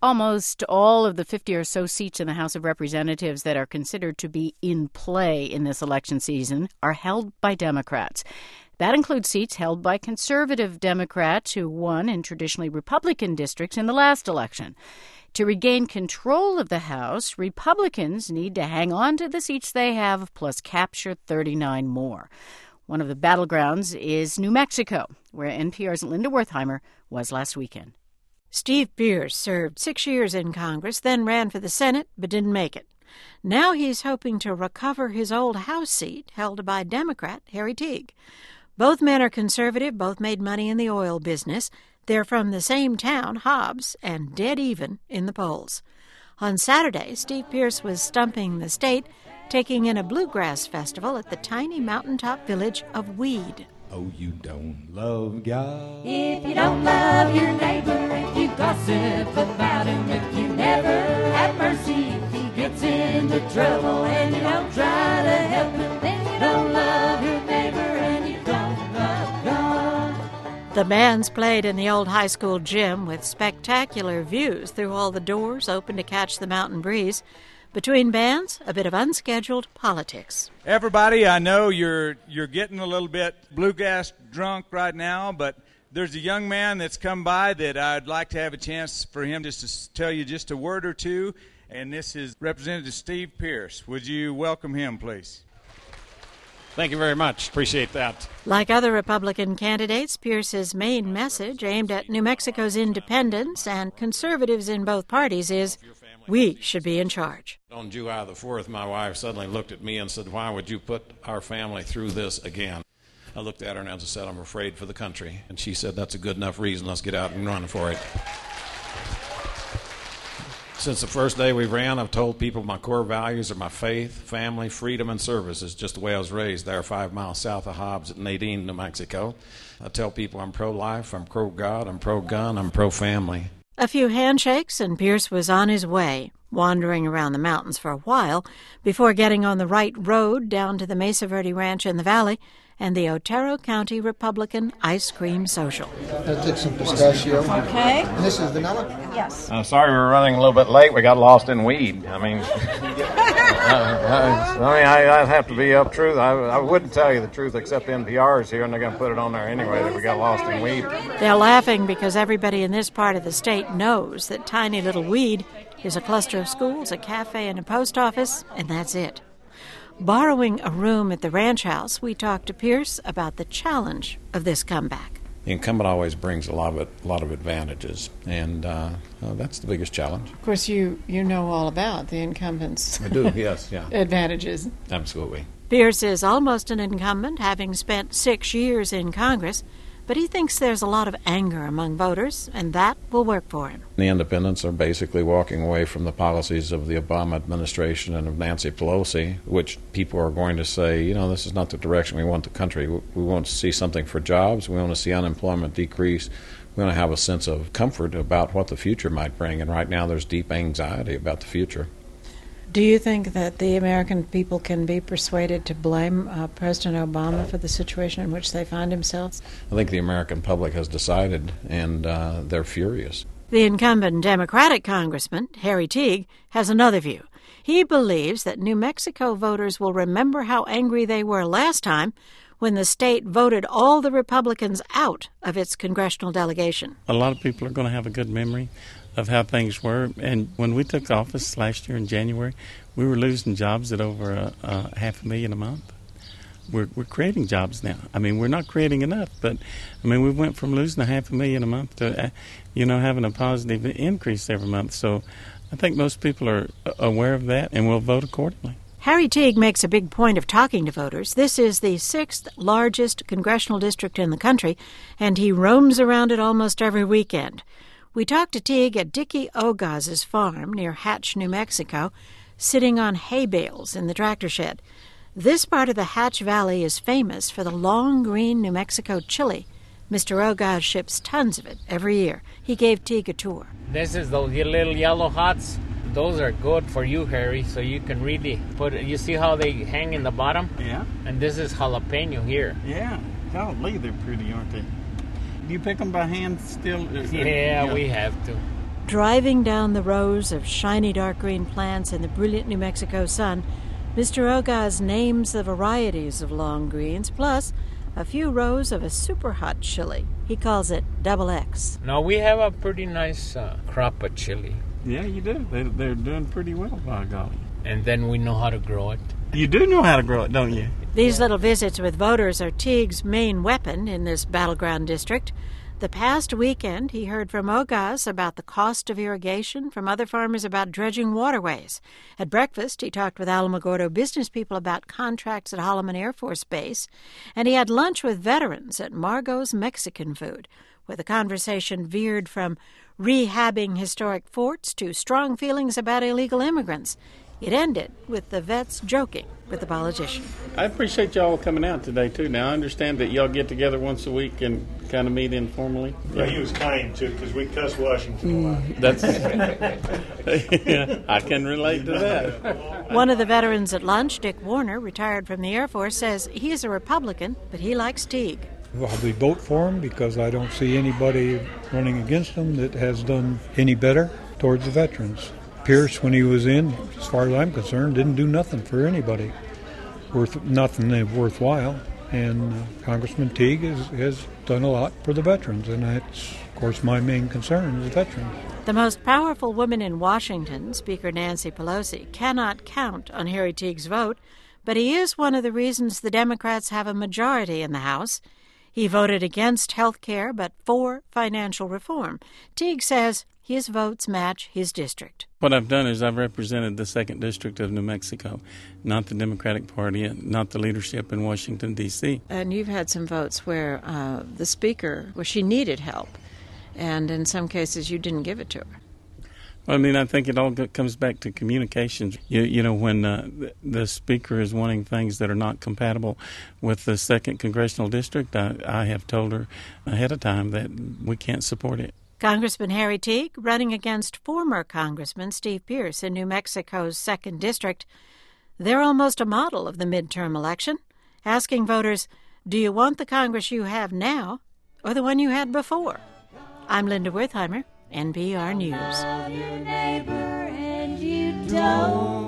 Almost all of the 50 or so seats in the House of Representatives that are considered to be in play in this election season are held by Democrats. That includes seats held by conservative Democrats who won in traditionally Republican districts in the last election. To regain control of the House, Republicans need to hang on to the seats they have, plus capture 39 more. One of the battlegrounds is New Mexico, where NPR's Linda Wertheimer was last weekend. Steve Pearce served 6 years in Congress, then ran for the Senate, but didn't make it. Now he's hoping to recover his old House seat held by Democrat Harry Teague. Both men are conservative, both made money in the oil business. They're from the same town, Hobbs, and dead even in the polls. On Saturday, Steve Pearce was stumping the state, taking in a bluegrass festival at the tiny mountaintop village of Weed. Oh, you don't love God. If you don't love your neighbor, if you gossip about him, if you never have mercy, if he gets into trouble and you don't try to help him, then you don't love your neighbor and you don't love God. The bands played in the old high school gym with spectacular views through all the doors open to catch the mountain breeze. Between bands, a bit of unscheduled politics. Everybody, I know you're getting a little bit bluegrass drunk right now, but there's a young man that's come by that I'd like to have a chance for him just to tell you just a word or two, and this is Representative Steve Pearce. Would you welcome him, please? Thank you very much. Appreciate that. Like other Republican candidates, Pearce's main message aimed at New Mexico's independence and conservatives in both parties is, we should be in charge. On July the 4th, my wife suddenly looked at me and said, why would you put our family through this again? I looked at her and I just said, I'm afraid for the country. And she said, that's a good enough reason. Let's get out and run for it. Since the first day we ran, I've told people my core values are my faith, family, freedom, and service. It's just the way I was raised there 5 miles south of Hobbs at Nadine, New Mexico. I tell people I'm pro-life, I'm pro-God, I'm pro-gun, I'm pro-family. A few handshakes and Pearce was on his way, wandering around the mountains for a while before getting on the right road down to the Mesa Verde Ranch in the valley and the Otero County Republican Ice Cream Social. I'll take some pistachio. Okay. And this is vanilla? Yes. Sorry we're running a little bit late. We got lost in weed. I have to be up truth. I wouldn't tell you the truth except NPR's here, and they're going to put it on there anyway that we got lost in weed. They're laughing because everybody in this part of the state knows that tiny little Weed is a cluster of schools, a cafe, and a post office, and that's it. Borrowing a room at the ranch house, we talked to Pearce about the challenge of this comeback. The incumbent always brings a lot of advantages, and that's the biggest challenge. Of course, you know all about the incumbents' I do, yes, yeah. advantages. Absolutely. Pearce is almost an incumbent, having spent 6 years in Congress, but he thinks there's a lot of anger among voters, and that will work for him. The independents are basically walking away from the policies of the Obama administration and of Nancy Pelosi, which people are going to say, this is not the direction we want the country. We want to see something for jobs. We want to see unemployment decrease. We want to have a sense of comfort about what the future might bring, and right now there's deep anxiety about the future. Do you think that the American people can be persuaded to blame President Obama for the situation in which they find themselves? I think the American public has decided, and they're furious. The incumbent Democratic congressman, Harry Teague, has another view. He believes that New Mexico voters will remember how angry they were last time when the state voted all the Republicans out of its congressional delegation. A lot of people are going to have a good memory of how things were. And when we took office last year in January, we were losing jobs at over $500,000 a month. We're creating jobs now. We're not creating enough, but we went from losing $500,000 a month to having a positive increase every month. So I think most people are aware of that and will vote accordingly. Harry Teague makes a big point of talking to voters. This is the 6th largest congressional district in the country, and he roams around it almost every weekend. We talked to Teague at Dickie Ogaz's farm near Hatch, New Mexico, sitting on hay bales in the tractor shed. This part of the Hatch Valley is famous for the long green New Mexico chili. Mr. Ogaz ships tons of it every year. He gave Teague a tour. This is those little yellow hots. Those are good for you, Harry, so you can really put it. You see how they hang in the bottom? Yeah. And this is jalapeno here. Yeah. Golly, they're pretty, aren't they? Do you pick them by hand still? Yeah, we have to. Driving down the rows of shiny dark green plants in the brilliant New Mexico sun, Mr. Ogaz names the varieties of long greens, plus a few rows of a super hot chili. He calls it Double X. No, we have a pretty nice crop of chili. Yeah, you do. They're doing pretty well, by golly. And then we know how to grow it. You do know how to grow it, don't you? These little visits with voters are Teague's main weapon in this battleground district. The past weekend, he heard from Ogaz about the cost of irrigation, from other farmers about dredging waterways. At breakfast, he talked with Alamogordo business people about contracts at Holloman Air Force Base, and he had lunch with veterans at Margot's Mexican Food, where the conversation veered from rehabbing historic forts to strong feelings about illegal immigrants. It ended with the vets joking with the politician. I appreciate y'all coming out today, too. Now, I understand that y'all get together once a week and kind of meet informally. Yeah, he was kind, too, because we cuss Washington a lot. That's yeah, I can relate to that. One of the veterans at lunch, Dick Warner, retired from the Air Force, says he's a Republican, but he likes Teague. I'll probably vote for him because I don't see anybody running against him that has done any better towards the veterans. Pierce, when he was in, as far as I'm concerned, didn't do nothing for anybody, nothing worthwhile. And Congressman Teague has done a lot for the veterans, and that's, of course, my main concern is the veterans. The most powerful woman in Washington, Speaker Nancy Pelosi, cannot count on Harry Teague's vote, but he is one of the reasons the Democrats have a majority in the House. He voted against health care, but for financial reform. Teague says his votes match his district. What I've done is I've represented the 2nd District of New Mexico, not the Democratic Party, not the leadership in Washington, D.C. And you've had some votes where the speaker, well, she needed help, and in some cases you didn't give it to her. I mean, I think it all comes back to communications. You know, when the speaker is wanting things that are not compatible with the 2nd Congressional District, I have told her ahead of time that we can't support it. Congressman Harry Teague running against former Congressman Steve Pierce in New Mexico's 2nd District. They're almost a model of the midterm election, asking voters, do you want the Congress you have now or the one you had before? I'm Linda Wertheimer, NPR News. Love your neighbor and you don't